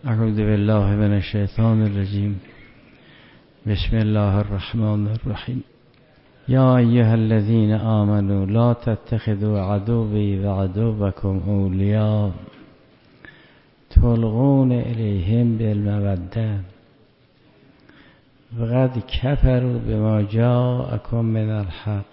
اعوذ بالله من الشیطان الرجیم. بسم الله الرحمن الرحیم. یا ایها الذین آمنوا لا تتخذوا عدوی و عدوکم اولیاء تلقون الیهم بالموده وقد کفروا بما جاءکم من الحق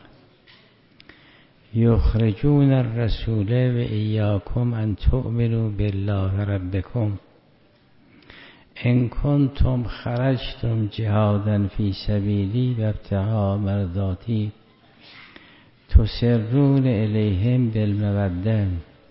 یخرجون الرسول و ایاکم ان تؤمنوا بالله ربکم ان کنتم خرجتم جهادا فی سبیلی و ابتغاء مرضاتی تسرون الیهم بالموده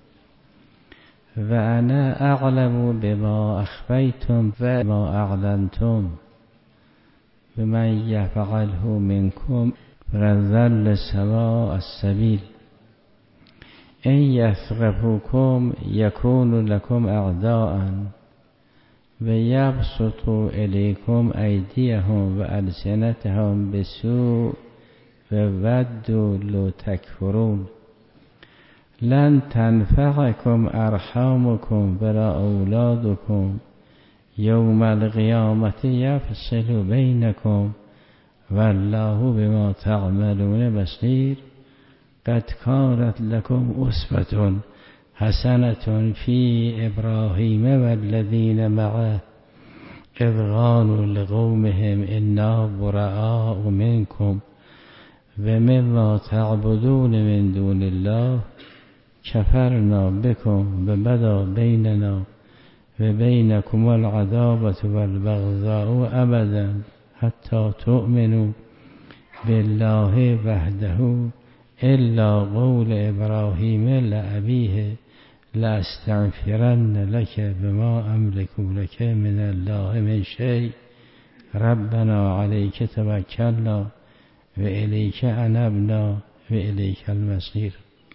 و انا اعلم بما اخفیتم و ما اعلنتم بمن یفعله منکم فضل سواء السبیل ان یثقفوکم یکونوا لکم اعداء و یبسطوا الیکم ایدیهم و السنتهم بسوء و ودوا لو تکفرون لن تنفعکم ارحامکم ولا اولادکم یوم القیامة یفصل بینکم والله بما تعملون بصیر قد کانت لکم اسوة حسنة فی ابراهیم والذین معه اذ قالوا لقومهم انا براء منکم و مما تعبدون من دون الله کفرنا بكم و بدا بیننا و بینکم العداوة والبغضاء ابدا حتی تؤمنوا بالله وحده الا قول ابراهیم لأبیه لاستغفرن لك بما املك لك من الله من شيء ربنا عليك توکلنا و الیک انبنا و الیک المصیر.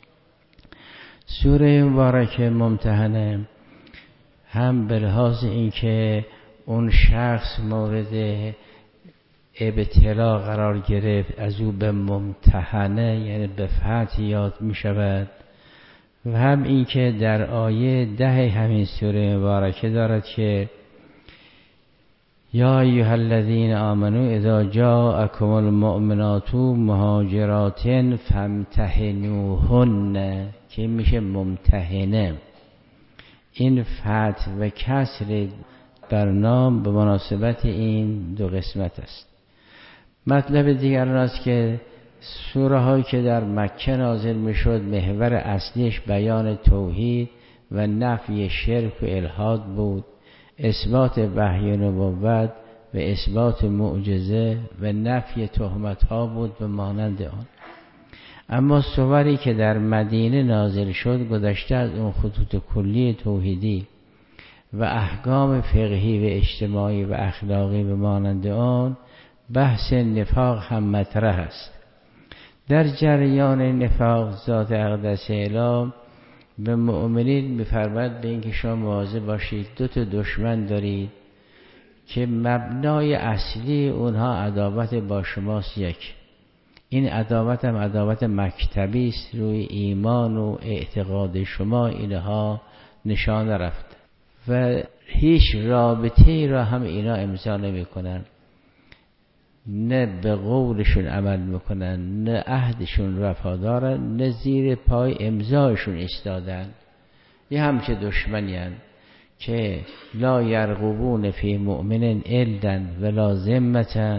سوره مبارکه ممتحنه هم به لحاظ اینکه اون شخص مورد ابتلا قرار گرفت از او به ممتحنه یعنی به فتح یاد می شود و هم این که در آیه 10 همین سوره مبارکه دارد که یا ایها الذین آمنوا اذا جاءکم المؤمنات مهاجرات فامتحنوهن که میشه ممتحنه. این فتح و کسر بر نام به مناسبت این دو قسمت است. مطلب دیگر آن است که سوره هایی که در مکه نازل می شد محور اصلیش بیان توحید و نفی شرک و الحاد بود، اثبات وحی نبوت و اثبات معجزه و نفی تهمت ها بود و مانند آن. اما سوری که در مدینه نازل شد گذشته از اون خطوط کلی توحیدی و احکام فقهی و اجتماعی و اخلاقی و مانند آن، بحث نفاق هم مطرح است. در جریان نفاق ذات اقدس اعلام به مؤمنین می‌فرماید به اینکه شما مواظب باشید، دو تا دشمن دارید که مبنای اصلی اونها عداوت با شماست. یک، این عداوت هم عداوت مکتبی است، روی ایمان و اعتقاد شما اینها نشان رفت و هیچ رابطه‌ای را هم اینا امضا نمی‌کنن، نه به قولشون عمل میکنن، نه عهدشون وفادارن، نه زیر پای امضایشون ایستادن. یه همچه دشمنی هن که لا یرقبون فی مؤمن الا ولا ذمة.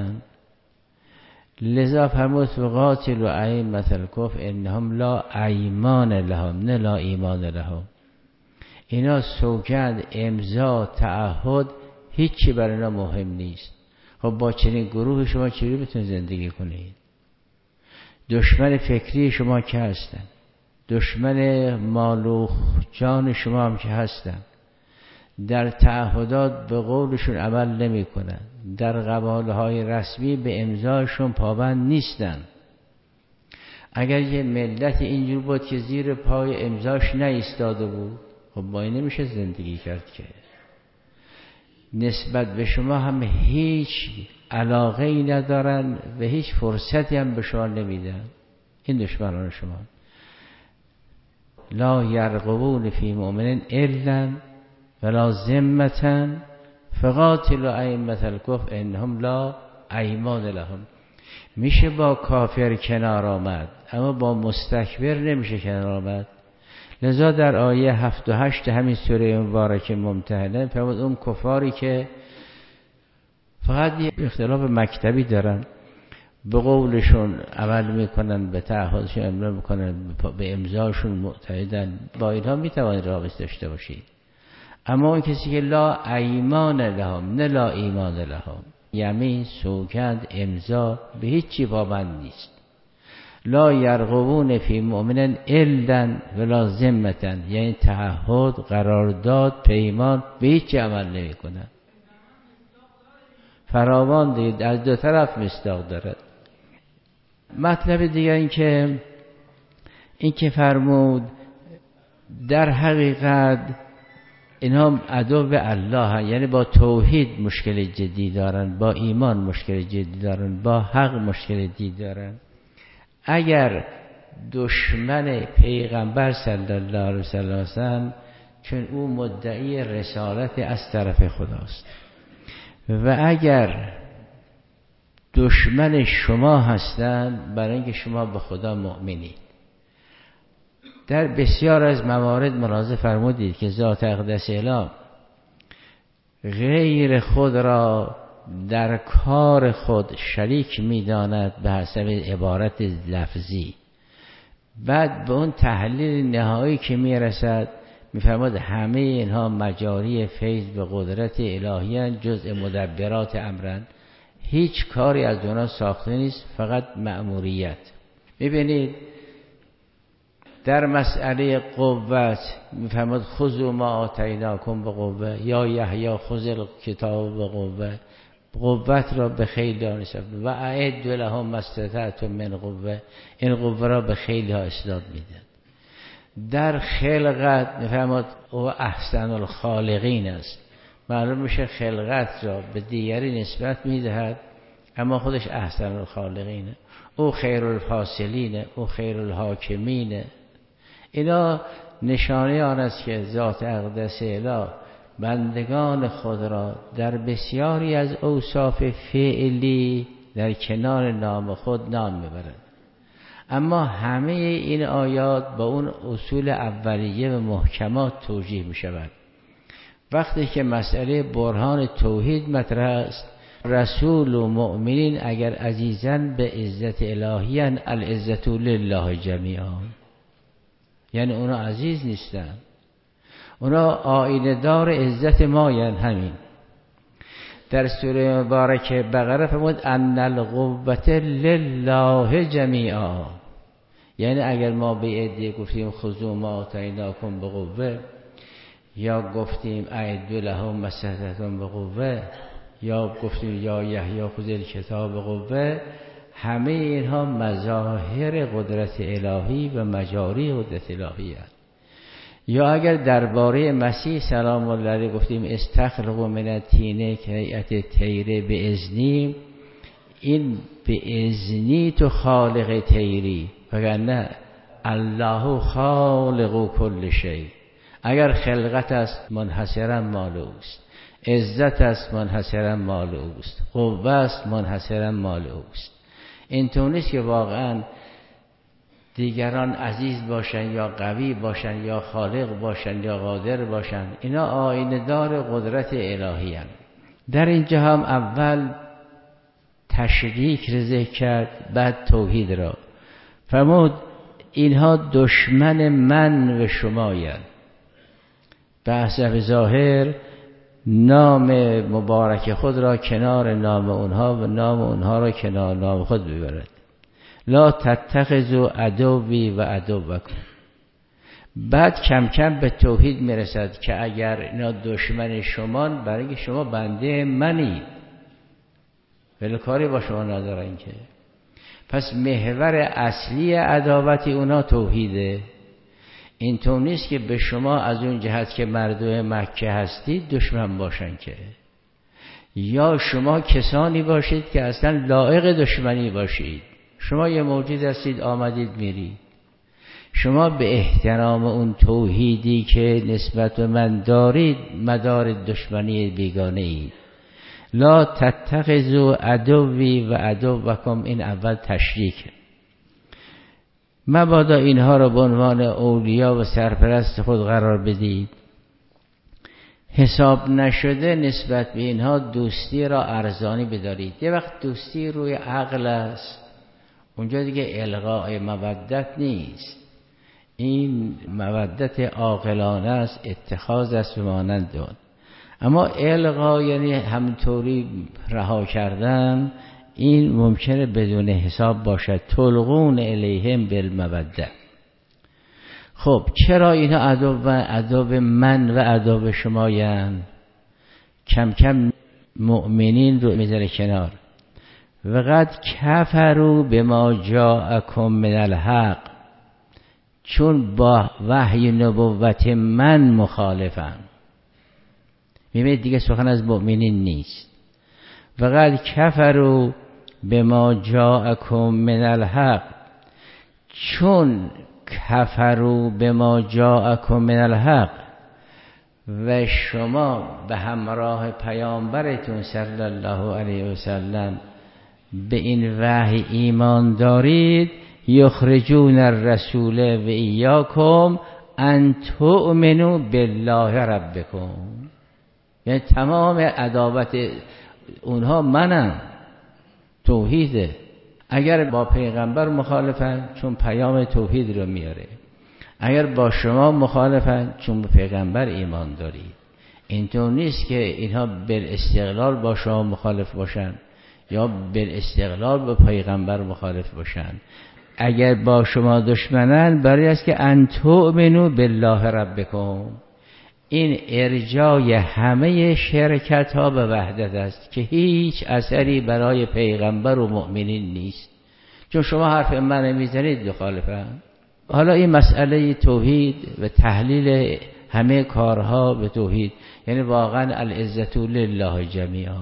لذا فرمود وقاتلوا ائمة الکفر انهم لا ایمان لهم نه لا ایمان لهم. اینا سوگند، امضا، تعهد هیچی برای اینا مهم نیست. خب با چنین گروه شما چجوری بتونید زندگی کنید؟ دشمن فکری شما که هستن، دشمن مال و جان شما هم که هستن، در تعهدات به قولشون عمل نمی کنن، در قبالهای رسمی به امضایشون پابند نیستن. اگر یه ملت اینجور بود که زیر پای امضاش نایستاده بود، خب با این نمیشه زندگی کرد که. نسبت به شما هم هیچ علاقه ای ندارن و هیچ فرصتی هم به شما نمیدن. این دشمنان شما. لا یرقبون فی مؤمن الا فلا ذمة فقاتلوا ائمة الکفر انهم لا ایمان لهم. میشه با کافر کنار آمد، اما با مستکبر نمیشه کنار آمد. لذا در آیه 7 و 8 همین سوره مبارکه ممتحنه فرمود اون کفاری که فقط یه اختلاف مکتبی دارن، به قولشون عمل میکنن، به تعهدشون عمل میکنن، به امضاشون معتقدن، با اینها میتوانید رابطه داشته باشید. اما اون کسی که لا ایمان لهم، نه لا ایمان لهم، یمین، سوگند، امضا، به هیچ چی پابند نیست. لا یرقبون فی مؤمن الا ولا ذمة، یعنی تعهد، قرارداد، پیمان، به هیچ چی عمل نمیکنن. فراوان دید از دو طرف مصداق دارد. مطلب دیگر این که فرمود در حقیقت اینها عدو الله، یعنی با توحید مشکل جدی دارن، با ایمان مشکل جدی دارن، با حق مشکل جدی دارن. اگر دشمن پیغمبر صلی الله علیه وسلم، چون او مدعی رسالت از طرف خداست، و اگر دشمن شما هستند برای اینکه شما به خدا مؤمنید. در بسیار از موارد ملاحظه فرمودید که ذات اقدس اله غیر خود را در کار خود شریک می‌داند به حسب عبارت لفظی. بعد به اون تحلیل نهایی که میرسد میفرماد همه اینها مجاری فیض به قدرت الهی جزء مدبرات امرن، هیچ کاری از اونا ساخته نیست، فقط مأموریت. میبینید در مسئله قوت میفرماد خذوا ما آتیناکم بقوة، یا یحیی خذ الکتاب بقوة، قوت را به خیلی ها نسبت و اعدوا لهم ما استطعتم من قوة، این قوه را به خیلی ها اسناد میدن. در خلقت میفرماد او احسن الخالقین است، معلوم میشه خلقت را به دیگری نسبت میدهد اما خودش احسن الخالقینه، او خیر الفاصلینه، او خیر الحاکمینه. اینا نشانه آن است که ذات اقدس اله بندگان خود را در بسیاری از اوصاف فعلی در کنار نام خود نام میبرد. اما همه این آیات با اون اصول اولیه و محکمات توجیه می شود. وقتی که مسئله برهان توحید مطرح است، رسول و مؤمنین اگر عزیزن به عزت الهیان، العزت لله جمیعا، یعنی اونا عزیز نیستن، اونا آینه دار عزت ما، یعنی همین. در سوره مبارکه بقره فرمود ان القوة لله جمیعا، یعنی اگر ما به عده گفتیم خذوا ما آتیناکم بقوة، یا گفتیم اعدوا لهم ما استطعتم بقوة، یا گفتیم یا یحیی خذ الکتاب بقوة، همه اینها مظاهر قدرت الهی و مجاری قدرت الهی است. یا اگر درباره مسیح سلام الله علیه گفتیم استخلقوا من الطین کهیئت طیر باذنی، این به اذنی تو خالق طیری، وگرنه الله خالق کل شیء. اگر خلقت است منحصرا مال اوست، عزت است منحصرا مال اوست، قوه است منحصرا مال اوست. این طور نیست که واقعا دیگران عزیز باشن یا قوی باشن یا خالق باشن یا قادر باشن، اینا آینه دار قدرت الهی هستند. در اینجا هم اول تشریک را ذکر کرد، بعد توحید را فرمود اینها دشمن من و شمایند. به حسب ظاهر نام مبارک خود را کنار نام اونها و نام اونها را کنار نام خود ببرد. لا تتخذوا عدوی و عدوکم. بعد کم کم به توحید میرسد که اگر اینا دشمن شمان، برای اینکه شما بنده منی، ولی کاری با شما ندارن که. پس محور اصلی عداوت اونا توحیده. این طور نیست که به شما از اون جهت که مردم مکه هستید دشمن باشن که، یا شما کسانی باشید که اصلا لایق دشمنی باشید. شما یه موجود هستید آمدید میرید، شما به احترام اون توحیدی که نسبت به من دارید مدار دشمنی بیگانه اید. لا تتخذوا عدوی و عدوکم، این اول تشریک. مبادا اینها را به عنوان اولیا و سرپرست خود قرار بدید. حساب نشده نسبت به اینها دوستی را ارزانی بدارید. یه وقت دوستی روی عقل است، اونجا دیگه الغاء مودت نیست، این مودت عاقلانه است، اتخاذ است مانند اون. اما الغا یعنی همطوری رها کردن، این ممکنه بدون حساب باشد. تلقون الیهم بالموده. خب چرا اینا عدو من و عدو شمایند؟ کم کم مؤمنین رو میذاره کنار. وقد کفروا بما جاءکم من الحق، چون با وحی نبوت من مخالفن. میبینید دیگه سخن از مؤمنین نیست. وقد کفروا بما جاءکم من الحق، چون کفروا بما جاءکم من الحق و شما به همراه پیامبرتون صلی الله علیه و سلم به این وحی ایمان دارید، یخرجون الرسول و ایاکم ان تؤمنوا بالله ربکم، یعنی تمام عداوت اونها منم، توحیده. اگر با پیغمبر مخالفن چون پیام توحید رو میاره، اگر با شما مخالفن چون به پیغمبر ایمان دارید. اینطور نیست که اینها بالاستقلال با شما مخالف باشن یا بالاستقلال با پیغمبر مخالف باشن. اگر با شما دشمنن برای است که ان تؤمنوا بالله ربکم، این ارجای همه شرکت ها به وحدت است که هیچ اثری برای پیغمبر و مؤمنین نیست. چون شما حرف من میزنید مخالفن. حالا این مسئله توحید و تحلیل همه کارها به توحید، یعنی واقعا العزت لله جمیعا.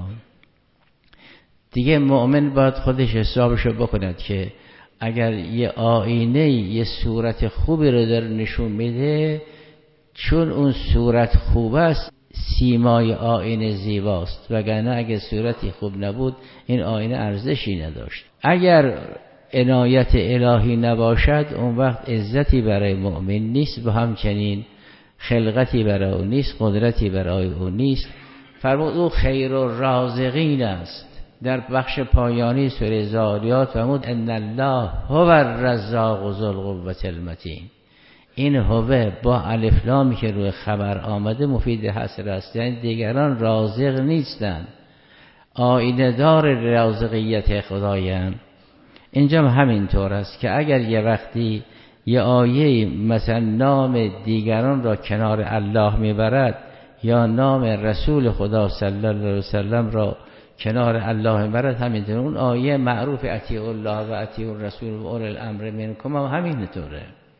دیگه مؤمن باید خودش حسابشو بکند که اگر یه آینه یه صورت خوبی رو در نشون میده، چون اون صورت خوب است سیمای آینه زیباست، وگرنه اگر صورتی خوب نبود این آینه ارزشی نداشت. اگر عنایت الهی نباشد اون وقت عزتی برای مؤمن نیست و همچنین خلقتی برای او نیست، قدرتی برای او نیست. فرمود او خیر الرازقین است. در بخش پایانی سوره ذاریات فرمود ان الله هو الرزاق ذو القوة المتین. این هوه با الف لامی که روی خبر آمده مفید حصر است، یعنی دیگران رازق نیستند، آینه دار رازقیت خدایند. اینجا همینطور است که اگر یه وقتی یه آیه مثلا نام دیگران را کنار الله میبرد یا نام رسول خدا صلی الله علیه وسلم را کنار الله میبرد، همینطور اون آیه معروف اطیعوا الله و اطیعوا الرسول و اولی الامر منکم هم همینطوره.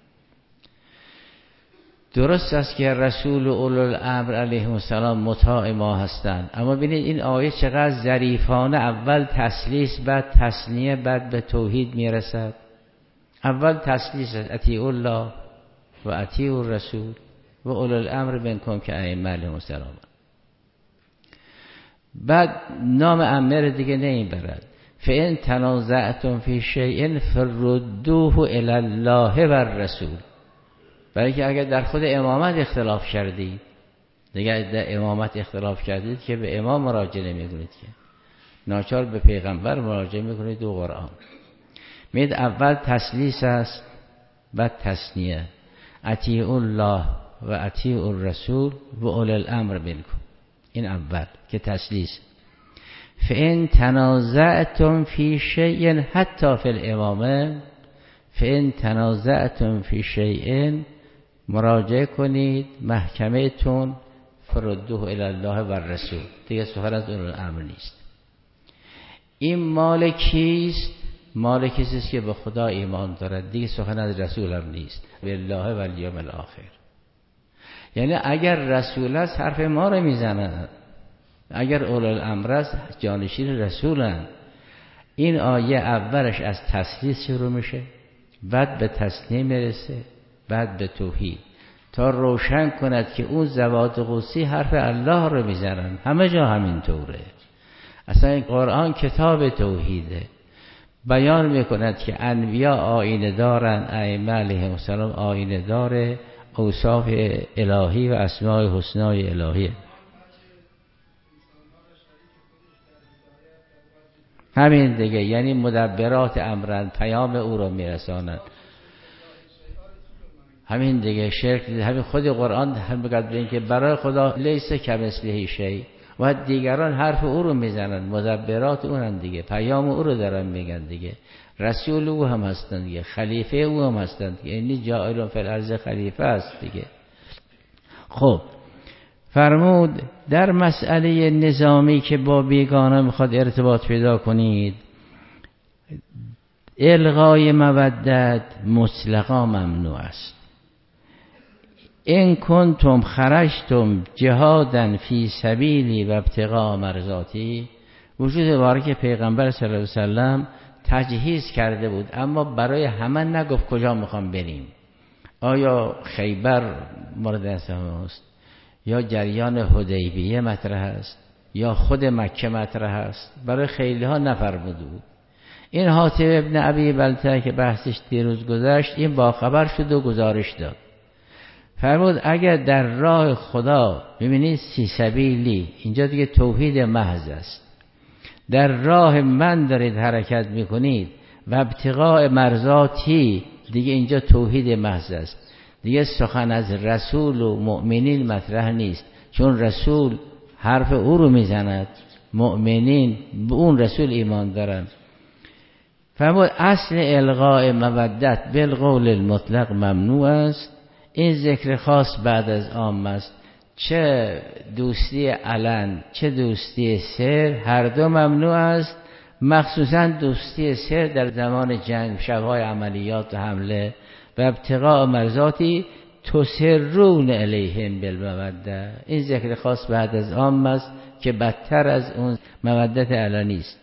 درست است که رسول و اولو الامر علیهم السلام مطاع ما هستند، اما ببینید این آیه چقدر ظریفانه اول تسلیس بعد تثنیه بعد به توحید میرسد. اول تسلیس اطیعوا الله و اطیعوا الرسول و اولو الامر منکم که ائمه علیهم السلام، بعد نام امر دیگه نمیبرد. فان تنازعتم فی شیء فردوه الی الله و الرسول، برای که اگر در خود امامت اختلاف کردید، دیگه در امامت اختلاف کردید که به امام مراجعه نمی‌کنید که ناچار به پیغمبر مراجعه می‌کنید و قرآن. مید اول تسلیس است بعد تثنیه، اطیعوا الله و اطیعوا الرسول و اولی الامر منکم. این اول که تسلیس. فان تنازعتم فی شیء حتی فی الامامه، فان تنازعتم فی شیء مراجعه کنید محکمه تون، فردوه الی الله و الرسول، دیگه سخن از اون امر نیست. این مال کیست؟ مال کسی است که به خدا ایمان دارد، دیگه سخن از رسول هم نیست. بالله و الیوم الاخر، یعنی اگر رسول است حرف ما رو میزنند، اگر اولو الامر است جانشین رسولند. این آیه اولش از تسلیس شروع میشه، بعد به تثنیه میرسه، بعد به توحید، تا روشن کند که اون زوات قدسی حرف الله رو میزنن. همه جا همینطوره. اصلا این قرآن کتاب توحیده. بیان میکند که انبیا آینه دارن، ائمه علیهم السلام آینه داره اوصاف الهی و اسماء حسنای الهیه. همین دیگه، یعنی مدبرات امرن، پیام او رو میرسانند. همین دیگه شرک، همین خود قرآن هم بگه که برای خدا لیس کمثله شیء و دیگران حرف او رو میزنن، مدبرات اونن دیگه، پیام او رو دارن میگن دیگه، رسول او هم هستن دیگه، خلیفه او هم هستن دیگه، یعنی جاعل فی الارض خلیفه است دیگه. خب فرمود در مسئله نظامی که با بیگانه میخواد ارتباط پیدا کنید، الغای مودت مطلقا ممنوع است. ان کنتم خرجتم جهادا فی سبیلی و ابتغاء مرضاتی، وجود بارک پیغمبر صلی الله علیه وسلم تجهیز کرده بود، اما برای همه نگفت کجا میخوام بریم. آیا خیبر مورد است، یا جریان حدیبیه مطرح است، یا خود مکه مطرح است؟ برای خیلی ها نفرموده بود. این حاتم ابن ابی بلتعه که بحثش دیروز گذشت، این باخبر شد و گزارش داد. فرمود اگر در راه خدا، ببینید سی سبیلی، اینجا دیگه توحید محض است، در راه من دارید حرکت میکنید، و ابتغاء مرضاتی، دیگه اینجا توحید محض است، دیگه سخن از رسول و مؤمنین مطرح نیست، چون رسول حرف او رو میزند، مؤمنین به اون رسول ایمان دارن. فرمود اصل الغاء مودت بالقول المطلق ممنوع است. این ذکر خاص بعد از عام است، چه دوستی علن چه دوستی سر، هر دو ممنوع است. مخصوصا دوستی سر در زمان جنگ، شبهای عملیات و حمله، و ابتغاء مرضاتی تسرون الیهم بالموده، این ذکر خاص بعد از عام است که بدتر از اون مودت علنی است.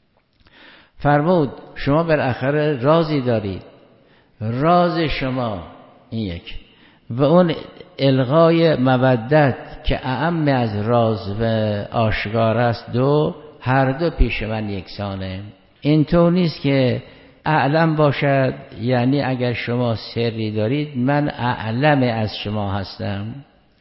فرمود شما بالاخره رازی دارید، راز شما این یک، و اون الغای مودت که اعم از راز و آشکار است، دو، هر دو پیش من یکسانه. اینطور نیست که اعلم باشد، یعنی اگر شما سری دارید من اعلم از شما هستم،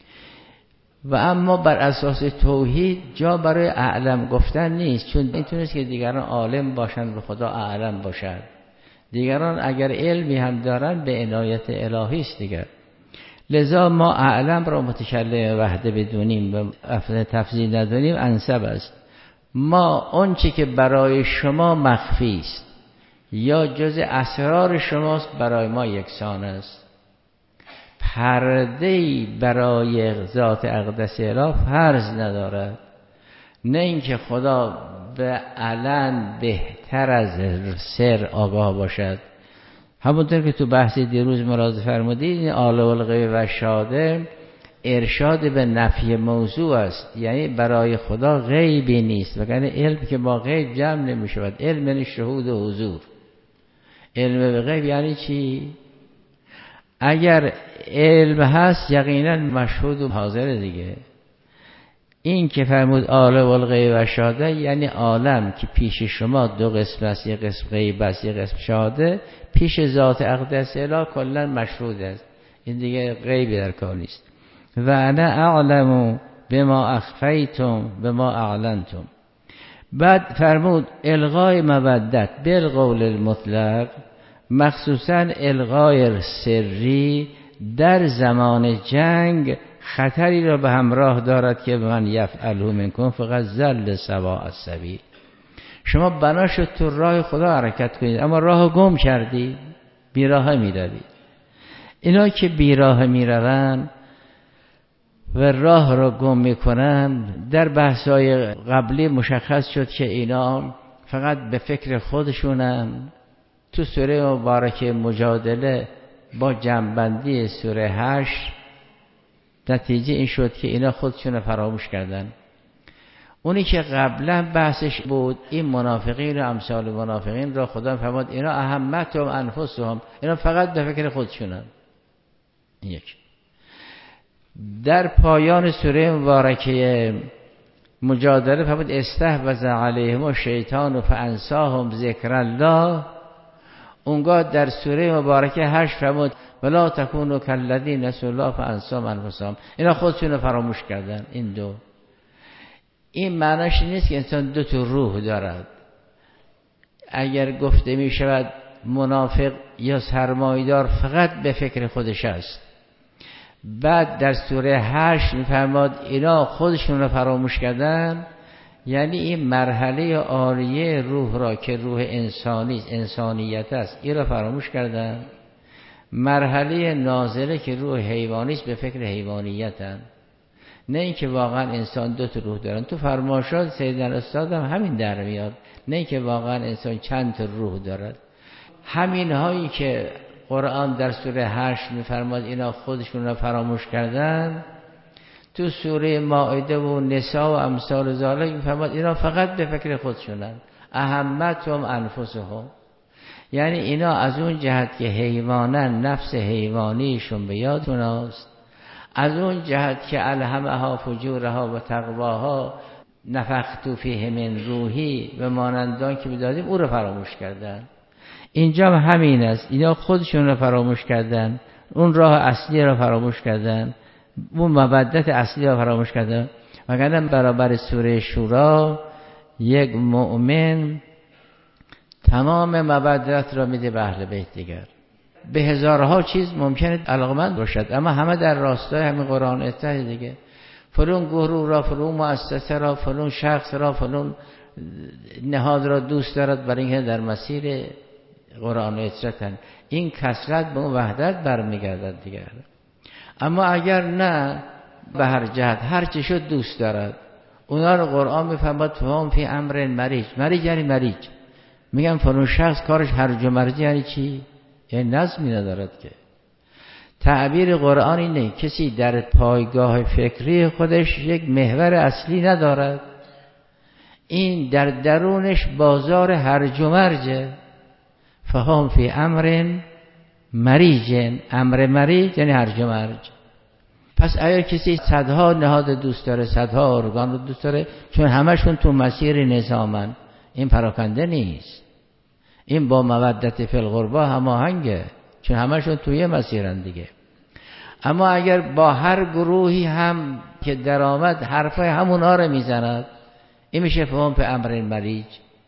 و اما بر اساس توحید جا برای اعلم گفتن نیست، چون اینطور نیست که دیگران عالم باشند و خدا اعلم باشد. دیگران اگر علمی هم دارن به عنایت الهی است دیگر. لذا ما اعلم را متکلم وحده بدونیم و تفضیل ندونیم انسب است. ما اونچه که برای شما مخفی است یا جز اسرار شماست برای ما یکسان است. پرده‌ای برای ذات اقدس اله فرض ندارد، نه اینکه خدا به علن بهتر از سر آگاه باشد. همونطور که تو بحث دیروز ملاحظه فرمودید، این عالم الغیب و شاهده ارشاد به نفی موضوع است، یعنی برای خدا غیبی نیست، وگرنه علم که با غیب جمع نمی‌شود. علم یعنی شهود و حضور. علم به غیب یعنی چی؟ اگر علم هست یقینا مشهود و حاضر دیگه. این که فرمود عالم الغیب و شاهده یعنی عالم که پیش شما دو قسم است، یک قسم غیب است یک قسم شاهده، پیش ذات اقدس اله کلا مشهود است. این دیگه غیبی در کار نیست. و انا اعلم بما اخفیتم بما اعلنتم. بعد فرمود الغای مودت بالقول المطلق، مخصوصا الغای سری در زمان جنگ خطری را به همراه دارد که من یفعله منکم فقط ضل سواء السبیل. شما بنا شد تو راه خدا حرکت کنید، اما راه گم کردید، بیراه میروید. اینا که بیراه میروند و راه را گم میکنن، در بحث‌های قبلی مشخص شد که اینا فقط به فکر خودشونن. تو سوره مبارکه مجادله با جمع‌بندی سوره 8 نتیجه این شد که اینا خودشون فراموش کردن. اونی که قبلا بحثش بود، این منافقین و امثال منافقین را خدا فرمود اینا اهمتهم انفسهم، اینا فقط به فکر خودشونن. یک. در پایان سوره مبارکه مجادله فرمود استحوذ علیهم الشیطان فانساهم ذکر الله. اونگاه در سوره مبارکه 8 فرمود ولا تکونوا کالذین نسوا الله فانساهم انفسهم. اینا خودشون رو فراموش کردن. این دو، این معناش نیست که انسان دو تا روح دارد. اگر گفته می شود منافق یا سرمایه‌دار فقط به فکر خودش است، بعد در سوره 8 می‌فرماد اینا خودشون رو فراموش کردن، یعنی این مرحله عالیه روح را که روح انسانی انسانیت است این را فراموش کردن. مرحله نازله که روح حیوانی است به فکر حیوانیتن، نه اینکه واقعا انسان دو تا روح دارن. تو فرمایشات سیدنا استاد هم همین در میاد، نه اینکه واقعا انسان چند تا روح دارد. همین هایی که قرآن در سوره 8 میفرماد اینا خودشون را فراموش کردن، تو سوره مائده و نساء و امثال ذالک میفرماد اینا فقط به فکر خودشونن. اهمتهم انفسهم، یعنی اینا از اون جهت که حیوانن نفس حیوانیشون به یادشون است، از اون جهت که الهمها فجورها و تقواها نفخت فیه من روحی و مانندان که بدادیم او رو فراموش کردن. اینجا همین است، اینا خودشون رو فراموش کردن، اون راه اصلی رو فراموش کردن، اون مودت اصلی رو فراموش کردن. وگرنه برابر سوره شورا یک مؤمن تمام مودت را میده به اهل بیت دیگر. به هزارها چیز ممکنه علاقمند باشد، اما همه در راستای همین قرآن اتحاد دیگه. فلان گروه را، فلان مؤسسه را، فلان شخص را، فلان نهاد را دوست دارد برای اینکه در مسیر قرآن اتحادن. این کثرت به اون وحدت برمیگردد دیگر. اما اگر نه، به هر جهت هر چی شد دوست دارد، اونا رو قرآن میفهمد فهم فی امر مریج. مریج یعنی مریج. میگم فلان شخص کارش هرج و مرج یعنی چی؟ یعنی نظمی ندارد که. تعبیر قرآن اینه کسی در پایگاه فکری خودش یک محور اصلی ندارد، این در درونش بازار هرج و مرجه. فهم فی امر مریج، امر مریج یعنی هرج و مرج. پس اگر کسی صدها نهاد دوست داره، صدها ارگان رو دوست داره، چون همشون تو مسیر نظامن، این پراکنده نیست. این با مودت فی القربا هماهنگه، چون همشون توی مسیرن دیگه. اما اگر با هر گروهی هم که درآمد حرفای همونا رو میزند، این میشه فهم به امر مریج.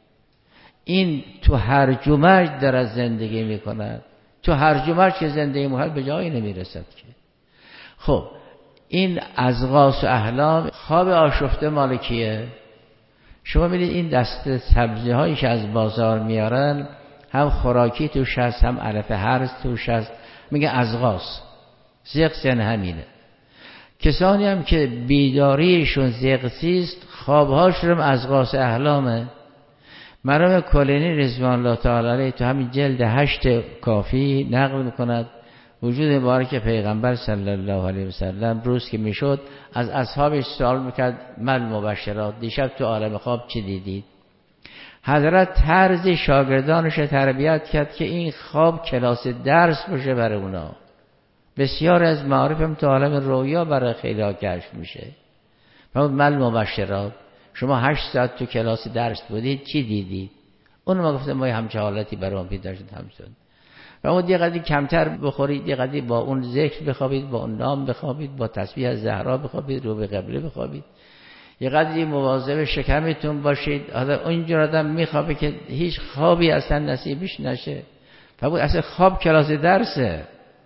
این تو هرج و مرج در زندگی میکند. تو هرج و مرج که زندگی محل به جایی نمیرسد که. خب این ازغاث و احلام خواب آشفته مالکیه. شما میدید این دسته سبزی هایی که از بازار میارن، هم خوراکی توش هست، هم علف هرز توش هست، میگه ازغاث. زغس همینه. کسانی هم که بیداریشون زغسیست، خوابهاشون هم ازغاث احلامه. مرحوم کلینی رضوان الله تعالی علیه تو همین جلد 8 کافی نقل میکند وجود مبارک پیغمبر صلی الله علیه و سلم روز که میشد از اصحابش سوال میکرد مل مبشرات، دیشب تو عالم خواب چی دیدید؟ حضرت طرز شاگردانش تربیت کرد که این خواب کلاس درس باشه برای اونا. بسیار از معارف هم تو عالم رویا برای خیلی ها کشف میشه. مل مبشرات، شما 8 ساعت تو کلاس درس بودید چی دیدید؟ اون ما گفتم ما همچه حالتی برام پیدا شد همسون. و اون دیگه کمتر بخورید، دیگه با اون ذکر بخوابید، با اون نام بخوابید، با تسبیح از زهرا بخوابید، رو به قبله بخوابید. یه قدری مواظب شکمتون باشید. حالا اینجور آدم میخوابه که هیچ خوابی اصلا نصیبش نشه. فبود اصلا خواب کلاس درسه.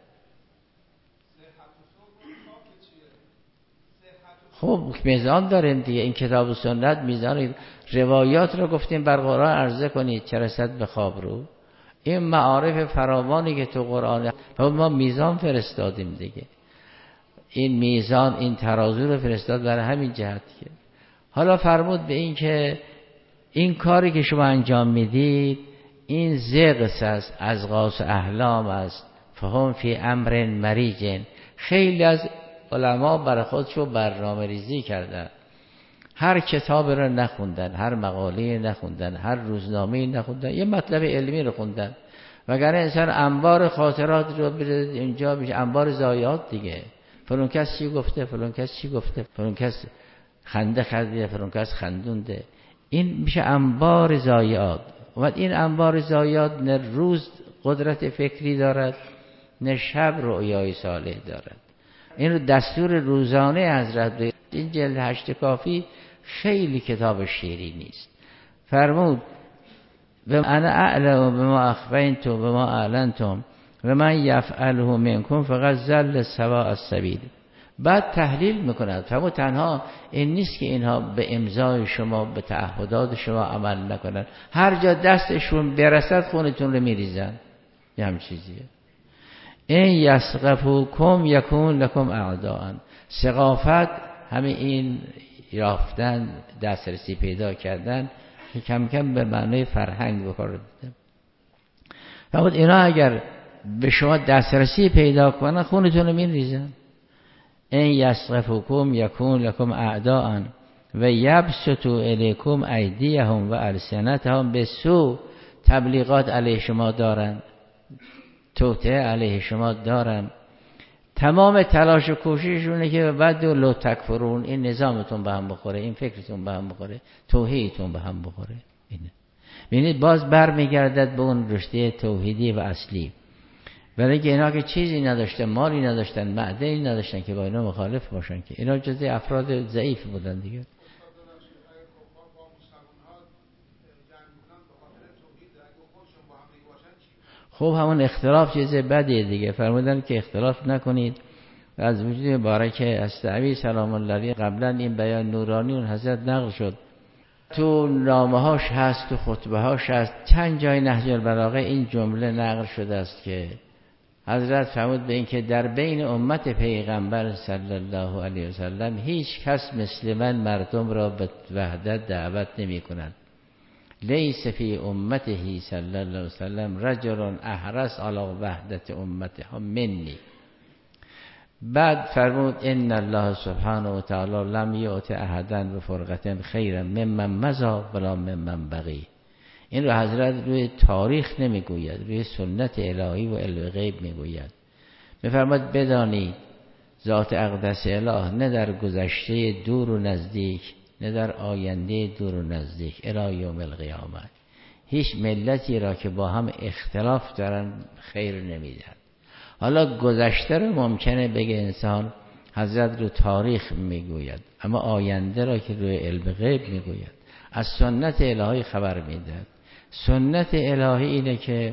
خب میزان داریم دیگه. این کتاب و سنت میزان روایات رو گفتیم بر قرآن عرضه کنید چه رسد به خواب رو. این معارف فراوانی که تو قرآن ما میزان فرستادیم دیگه. این میزان، این ترازو رو فرستاد برای همین جهت که حالا فرمود به این که این کاری که شما انجام میدید این زغس است، ازغاث احلام است. فهم فی امر مریج. خیلی از علما برای خودشو برنامه ریزی کردن، هر کتاب رو نخوندن، هر مقاله نخوندن، هر روزنامه نخوندن، یه مطلب علمی رو خوندن وگرنه انسان انبار خاطرات رو بره اینجا میشه انبار ضایعات دیگه. فلان کس چی گفته، فلان کس چی گفته، فلان کس خنده خنده، فلان کس خندونده. این میشه انبار ضایعات. و این انبار ضایعات نه روز قدرت فکری دارد نه شب رؤیای صالح دارد. این رو دستور روزانه حضرت. این جلد 8 کافی خیلی کتاب شیرینی است. فرمود و انا اعلم بما اخفیتم و بما اعلنتم و من یفعله منکم فقط ضل سواء السبیل. بعد تحلیل میکند. فرمود تنها این نیست که اینها به امضای شما به تعهدات شما عمل نکنند، هر جا دستشون برسد خونتون رو میریزن. یه هم چیزیه. این یسقفوکم یکون لکم اعداء. ثقافت همه این یافتن، دسترسی پیدا کردن که کم کم به معنای فرهنگ بکار بده. فرمود اینا اگر به شما دسترسی پیدا کنن خونتون رو میریزن. این یسقفوکم یکون لکم اعداء و یبسطوا الیکم ایدیهم و السنتهم بالسوء. تبلیغات علیه شما دارن، توطئه علیه شما دارن، تمام تلاش و کوششونه که بعد لو تکفرون، این نظامتون به هم بخوره، این فکرتون به هم بخوره، توحیدتون به هم بخوره. اینه ببینید باز برمیگردد به اون رشته توحیدی و اصلی. ولی که اینا که چیزی نداشتن، مالی نداشتن، معدنی نداشتن که با اینا مخالف باشن، که اینا جزء افراد ضعیف بودن دیگه. خب همون اختلاف چیز بدیه دیگه. فرمودن که اختلاف نکنید. از وجود مبارک استعوی سلام الله علیه قبلا این بیان نورانی اون حضرت نقل شد، تو نامه هاش هست، تو خطبه هاش هست، چند جای نهج البلاغه این جمله نقل شده است که حضرت فرمود به این که در بین امت پیغمبر صلی الله علیه وسلم هیچ کس مثل من مردم را به وحدت دعوت نمی کند. لیس فی امته صلی الله علیه وسلم رجل احرص علی وحدت امته منی. بعد فرمود ان الله سبحانه و تعالی لم یؤت احدا بفرقة خیرا ممن مضى ولا ممن بقی. این رو حضرت روی تاریخ نمیگوید، روی سنت الهی و علم غیب میگوید. میفرماد بدانید ذات اقدس اله نه در گذشته دور و نزدیک نه در آینده دور و نزدیک الی یوم القیامه هیچ ملتی را که با هم اختلاف دارن خیر نمیدهد. حالا گذشته رو ممکنه بگه انسان حضرت رو تاریخ میگوید، اما آینده را که روی علم غیب میگوید، از سنت الهی خبر میدهد. سنت الهی اینه که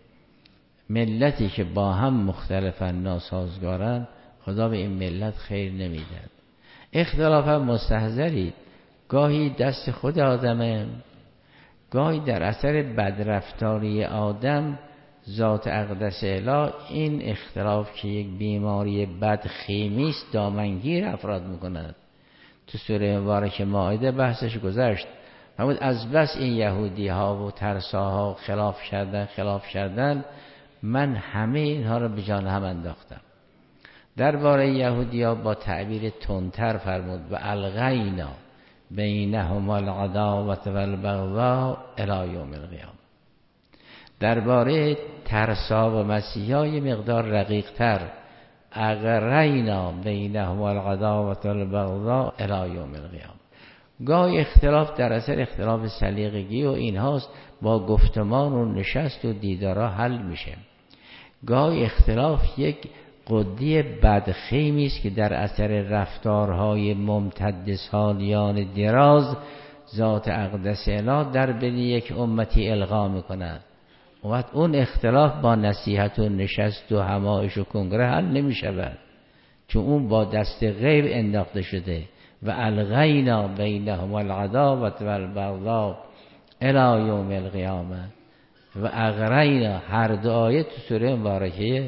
ملتی که با هم مختلفن، ناسازگارن، خدا به این ملت خیر نمیدهد. اختلاف هم مستحضرید، گاهی دست خود آدمه، گاهی در اثر بدرفتاری آدم ذات اقدس اله این اختلاف که یک بیماری بدخیمی است دامنگیر افراد میکند. تو سوره مبارک مائده بحثش گذشت. فرمود از بس این یهودی ها و ترساها خلاف کردن من همه اینها رو به جان هم انداختم. درباره یهودی ها با تعبیر تندتر فرمود و الغینا بینهم العداوة والبغضاء الی یوم القیامه. درباره ترسا و مسیحا یه مقدار رقیق تر، اغرینا بینهم العداوة والبغضاء الی یوم القیامه. گاهی اختلاف در اثر اختلاف سلیقگی و اینهاست، با گفتمان و نشست و دیدارا حل میشه. گاهی اختلاف یک قدی بدخیمی است که در اثر رفتارهای ممتد سالیان دراز ذات اقدس اله در بین یک امتی القا میکند. وقت اون اختلاف با نصیحت و نشست و همایش و کنگره حل نمیشود، چون اون با دست غیب انداخته شده. و الغینا بینهم العداوة والبغضاء الی یوم القیامه و اغرینا. هر دو آیه تو سوره مبارکه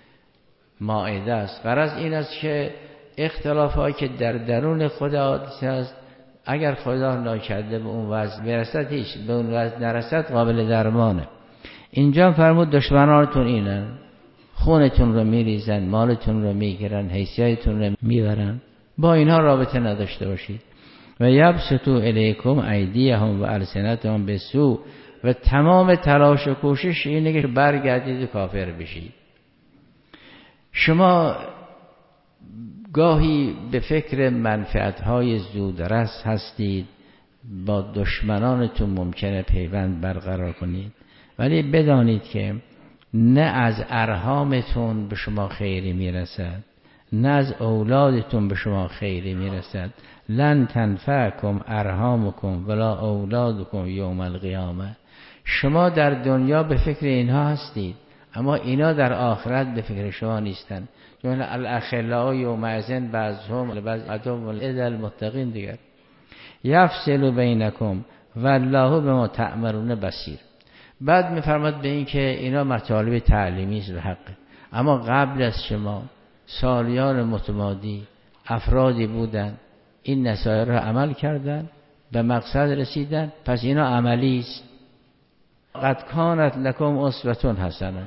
مائده است. غرض این است که اختلافایی که در درون خدا هست اگر خدا ناکرده به اون وضع برسد، هیچ به اون وضع نرسد، قابل درمانه. اینجا فرمود دشمنانتون اینن، خونتون رو میریزن، مالتون رو میگیرن، حیثیتتون رو میبرن، با اینها رابطه نداشته باشید. و یبسطوا الیکم ایدیهم و السنتهم بالسوء و تمام تلاش و کوشش اینه که برگردید و کافر بشید. شما گاهی به فکر منفعت‌های زودرس هستید، با دشمنانتون ممکنه پیوند برقرار کنید، ولی بدانید که نه از ارحامتون به شما خیری میرسد، نه از اولادتون به شما خیری میرسد. لن تنفعکم ارحامکم ولا اولادکم یوم القیامه. شما در دنیا به فکر اینها هستید، اما اینا در آخرت به فکر شما نیستن. چون الاخلاء یومئذ بعضهم لبعض عدو الا المتقین دیگر. یفصل بینکم والله بما تعملون بصیر. بعد میفرماد به این که اینا مطالب تعلیمی است و حقه، اما قبل از شما سالیان متمادی افرادی بودن این نصایح را عمل کردن، به مقصد رسیدن، پس اینا عملی است. قد کانت لکم اسوه حسنه.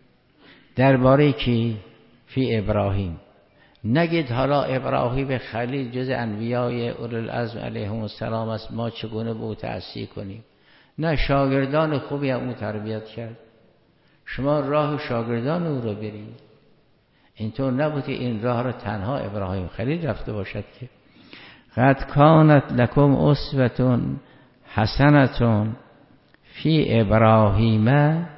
درباره کی؟ فی ابراهیم. نگید حالا ابراهیم خلیل جز انبیای اولوالعزم علیهم السلام است، ما چگونه به او تأسی کنیم؟ نه، شاگردان خوبی هم او تربیت کرد. شما راه شاگردان او رو برید. اینطور نبود که این راه را تنها ابراهیم خلیل رفته باشد که. قد کانت لکم اسوه حسنه فی ابراهیم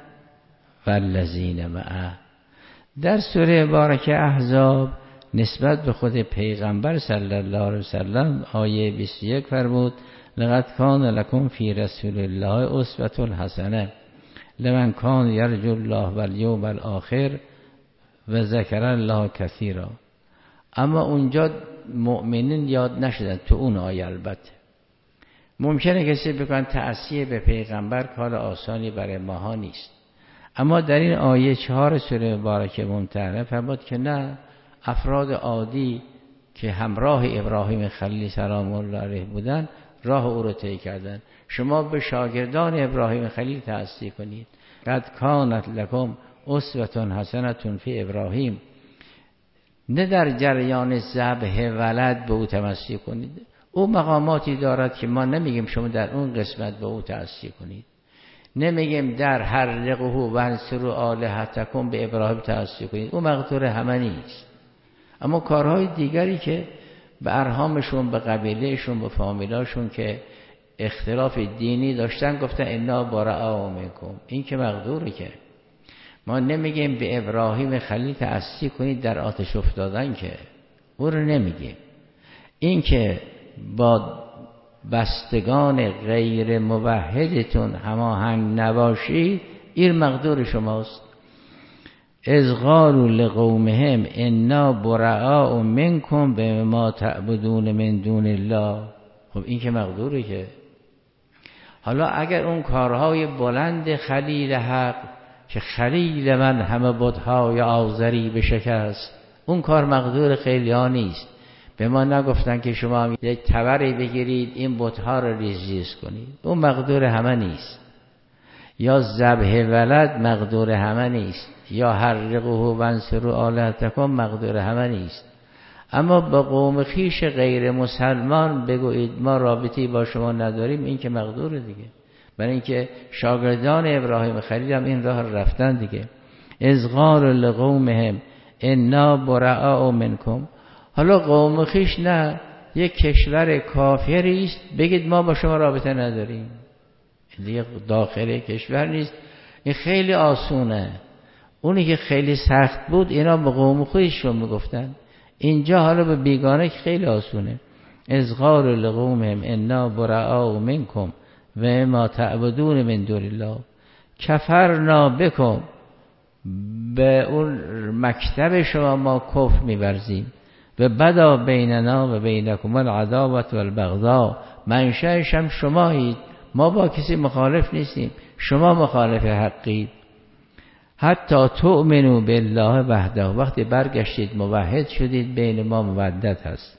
والذین معه. در سوره مبارکه احزاب نسبت به خود پیغمبر صلی الله علیه وسلم آیه 21 فرمود لقد کان لکم فی رسول الله اسوه حسنه لمن کان یرجو الله والیوم الاخر و ذکر الله کثیرا. اما اونجا مؤمنین یاد نشدن تو اون آیه. البته ممکنه کسی بگن تأسیه به پیغمبر کار آسانی برای ماها نیست، اما در این آیه 4 سوره مبارکه ممتحنه فرمود که نه، افراد عادی که همراه ابراهیم خلیل سلام الله علیه بودن راه او رو طی کردن. شما به شاگردان ابراهیم خلیل تأسی کنید. قد کانت لکم اسوه حسنه فی ابراهیم. نه در جریان ذبح ولد به او تمسک کنید. او مقاماتی دارد که ما نمیگیم شما در اون قسمت به او تأسی کنید، نمیگیم در حرقه و انصروا آلهتکم به ابراهیم تأسی کنید، او مقدور همه نیست. اما کارهای دیگری که به ارحامشون، به قبیلهشون، به فامیلاشون که اختلاف دینی داشتن گفتن انا براء منکم، این که مقدوره. که ما نمیگیم به ابراهیم خلیل تأسی کنید در آتش افتادن، که او رو نمیگیم. این که با بستگان غیر موحدتون هماهنگ نباشید، این مقدور شماست. اذ قالوا لقومهم انا براء منکم بما تعبدون من دون الله. خب این که مقدوره. که حالا اگر اون کارهای بلند خلیل حق که خلیل من همه بت‌های آزری بشکست، اون کار مقدور خیلی ها نیست. به ما نگفتن که شما یک تبری بگیرید این بت‌ها رو ریز کنید، اون مقدور همه نیست. یا ذبح ولد مقدور همه نیست، یا حرقه و انصروا آلهتکم مقدور همه نیست. اما به قوم خیش غیر مسلمان بگویید ما رابطی با شما نداریم، این که مقدوره دیگه. برای اینکه شاگردان ابراهیم خلیل هم این راه رفتن دیگه. اذ قالوا لقومهم انا براء منکم. حالا قوم خیش نه، یک کشور کافری است، بگید ما با شما رابطه نداریم، دیگه داخل کشور نیست. این خیلی آسونه. اونی که خیلی سخت بود اینا به قوم خودشون میگفتن، اینجا حالا به بیگانه خیلی آسونه. اذ قالوا لقومهم انا براء منکم و ما تعبدون من دون الله کفرنا بکم. به اون مکتب شما ما کفر می‌ورزیم. و بدا بیننا و بینکم العداوة والبغضاء. منشأش هم شمایید، ما با کسی مخالف نیستیم، شما مخالف حقید. حتی تؤمنوا بالله وحده. وقتی برگشتید موحد شدید، بین ما مودت هست.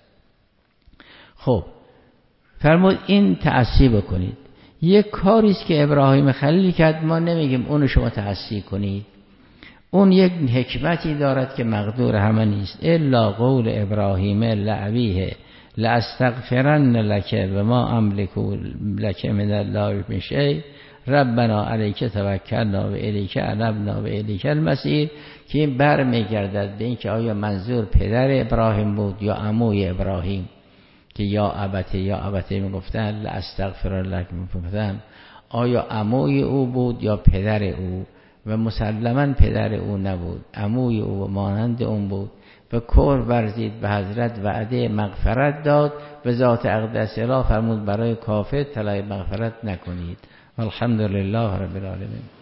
خب فرمود این تأسی بکنید. یک کاری است که ابراهیم خلیل کرد، ما نمیگیم اونو شما تأسی کنید. اون یک حکمتی دارد که مقدور همه نیست. الا قول ابراهیم لابیه لاستغفرن لک و ما املک لک من الله من شیء ربنا علیک توکلنا و الیک انبنا و الیک المصیر، که این بر میگردد به این که آیا منظور پدر ابراهیم بود یا عموی ابراهیم که یا ابته میگفتن لاستغفر لک میگفتن، آیا عموی او بود یا پدر او؟ و مسلما پدر او نبود، عموی او مانند اون بود و کفر ورزید به حضرت، وعده مغفرت داد و ذات اقدس را فرمود برای کافر طلب مغفرت نکنید. الحمدلله رب العالمین.